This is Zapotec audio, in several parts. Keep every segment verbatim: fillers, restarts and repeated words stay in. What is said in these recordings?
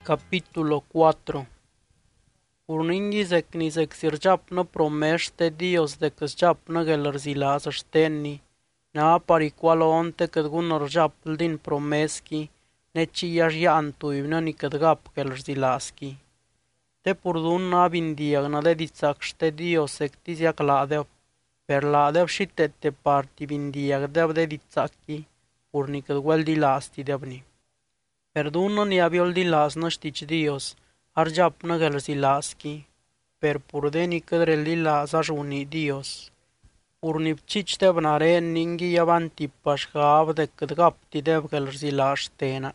Capítulo cuatro. Urningi zekni zeksirjapna promeste Dios de kësjapna gelërzilas shtenni, na pari kualonte këdgunërgjapl din promeski, ne qiyash jaantujvna ni këdgap gelërzilaski. Te purdun na vindiagna de ditsakshte Dios ektisjak ladev, per ladev shitete parti vindiagdev de ditsaki, urni këdgueldilasti devni. Perdună ni avioldilasna shtic Dios, arjapna gelërzilaski, per purdeni këdreldilas ashuni Dios. Urni pqiqtev naren ningi javantipashgav de këdgapti dev gelërzilas shtena.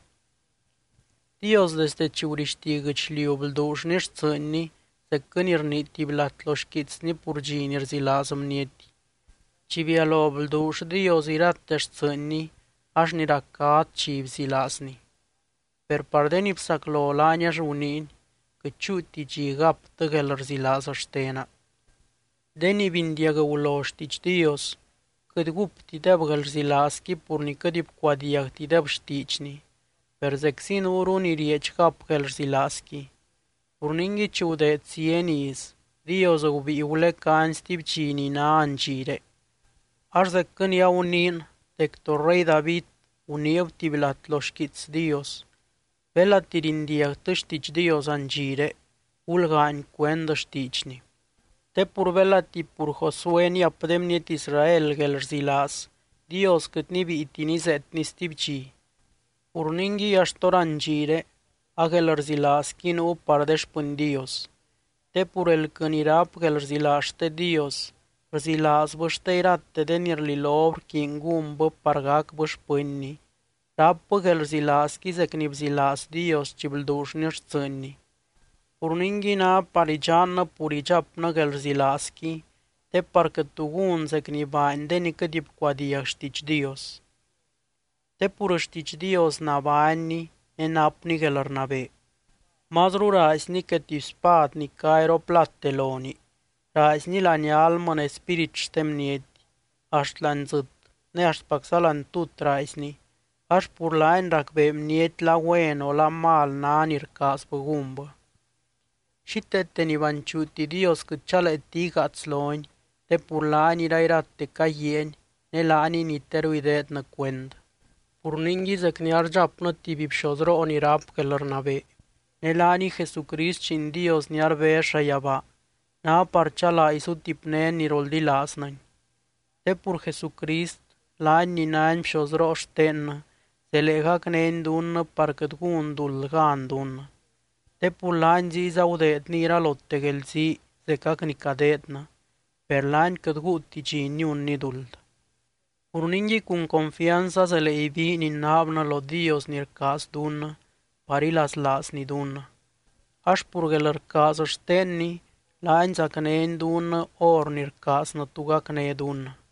Dios desde qiurishti gëqliu vëldushni shtsënni, se kënirniti vlatloshkitsni purgjini rzilas mnieti. Qivialo vëldush Dios iratte shtsënni, ash nirakat qivzilasni. Per pardeni psaklolanja zhunin, këquti gjigap të gelërzilas shtena. Deni vindja gëulo shtic Dios, këtë gupti dev gelërzilaski pur një këdip kuadiakti dev shticni, per zeksin urun i rieqkap gelërzilaski. Pur ningi që udet sieniz, Dios ubi ule kanë stipqini na angjire. Ash dhe kënja unin, dhe këto rei David, uniev t'i vlatloshkits Dios. Vela tirindiak të shtic Dios angjire, ulgan kuenda shticni. Te pur vela ti pur Josueni apdemniet Israel gelërzilas, Dios këtë një vitini zetni stipqi. Pur ningi ashtor angjire, a gelërzilaskin u pardesh pën Dios. Te pur el kënirap gelërzilaste Dios, rzilas bështe iratte de nirlilov kingum bë pargak bëshpënni. Rapë gelërzilaski zekni vzilas Dios që vëldush një shtsënni. Urningi na parijanë purijap në gelërzilaski, te par këtugun zekni vajnë dhe një këdip kuadia shtic Dios. Te pur shtic Dios na vajnë e nap një gelërnave. Mazru rajs një këti spat një kajro platteloni, rajs një lanjal më në spirit shtemnjeti, ashtë lanë zët, ne ashtë paksalan tut rajs një. Ash pur lain rakbe mniet la bueno la mal na nirkas pëgumbë. Shitete një vanquti Dios këtë qale ti gaclojnë, te pur lain i rajrate ka jen, ne lani një teru idet në kuend. Pur ningi zek një argjap në tibi pshozro o një rap këllërnave, ne lani Jesukrist që në Dios një arve shajava, na par qala isu tipnen një roldi lasnën. Te pur Jesukrist, lain një najnë pshozro shtenë, se lega kënen dunë par këtë gundul gaan dunë. Te pur lanë ziza udet një ralot të gelzi se kak një kadetnë, per lanë këtë guti që njën një dullë. Pur ningi kun konfiansa se le i vi një nabë lo Dios nirkas dunë, parilas las një dunë. Ash pur gelërkas shtenni, lanë za kënen dunë or nirkas në tuga këne dunë.